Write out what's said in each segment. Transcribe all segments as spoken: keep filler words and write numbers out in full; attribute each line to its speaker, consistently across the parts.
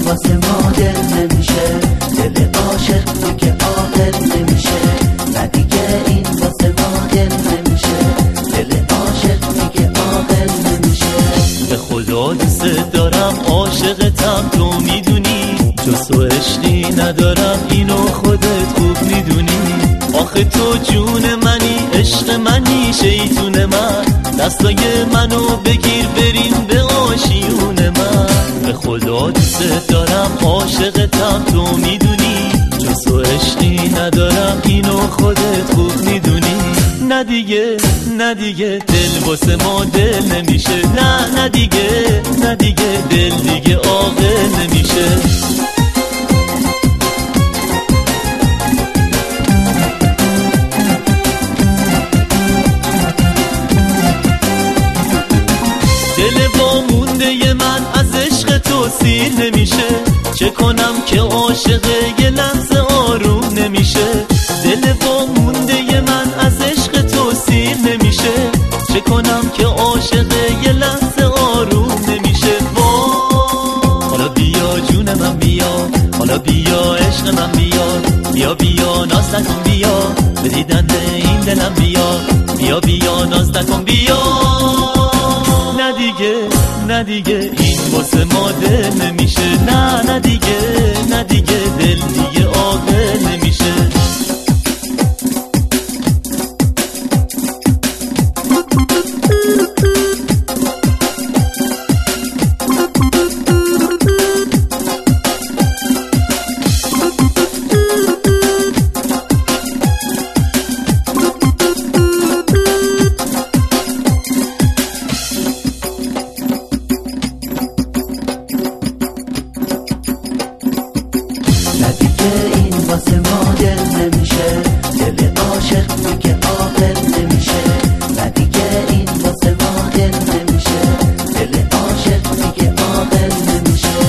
Speaker 1: واسه ما دل نمیشه، دل عاشق دیگه عاقل نمیشه. نه دیگه این واسه ما دل نمیشه، دل عاشق دیگه عاقل نمیشه.
Speaker 2: به خدا دوست دارم عاشقتم تو میدونی، جز تو عشقی ندارم اینو خودت خوب میدونی. آخه تو جون منی عشق منی شیطون من، دستای منو بگیر بریم به آشیون من. به خدا دوست دارم عاشقتم تو میدونی، جز تو عشقی ندارم اینو خودت خوب میدونی. نه دیگه نه دیگه دل واسه ما دل نمیشه، نه نه دیگه نه دیگه دل دیگه عاقل نمیشه. دل وامونده من از عشق تو سیر نمیشه، چه کنم که عاشق یه لحظه آروم نمیشه. دل وامونده من از عشق تو سیر نمیشه، چه کنم که عاشق یه لحظه آروم نمیشه. وای حالا بیا جون من بیا، حالا بیا عشق من بیا، بیا بیا ناز نکن بیا، به دیدن این دلم بیا، بیا بیا ناز نکن بیا. نه دیگه نه دیگه این واسه ما دل نمیشه، نه نه دیگه نه دیگه دل دیگه عاقل نمیشه.
Speaker 1: نه دیگه این واسه ما دل نمیشه، دل عاشق دیگه عاقل نمیشه. نه دیگه این واسه ما دل نمیشه، دل عاشق دیگه عاقل نمیشه.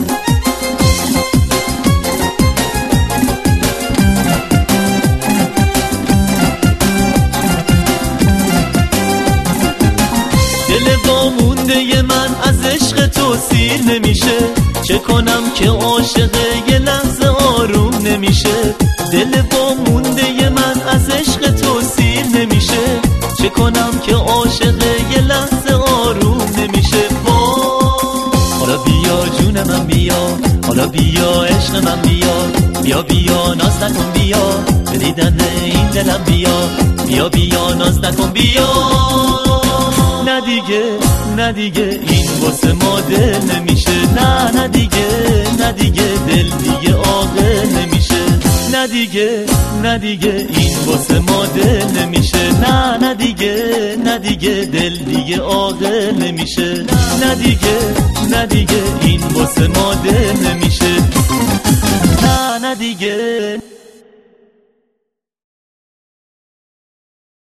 Speaker 2: دل وامونده من از عشق تو سیر نمیشه، چه کنم که عاشق یه لحظه آروم نمیشه. دل وامونده من از عشق تو سیر نمیشه، چه کنم که عاشق یه لحظه آروم نمیشه. وای حالا بیا جون من بیا، حالا بیا عشق من بیا، بیا بیا ناز نکن بیا، به دیدن این دلم بیا، بیا بیا ناز نکن بیا. نه دیگه نه دیگه این واسه ما دل نمیشه، نه نه دیگه نه دیگه دل دیگه عاقل نمیشه. نه دیگه نه دیگه این واسه ما دل نمیشه، نه نه دیگه نه دیگه دل دیگه عاقل نمیشه. نه دیگه نه دیگه این واسه ما دل نمیشه، نه نه دیگه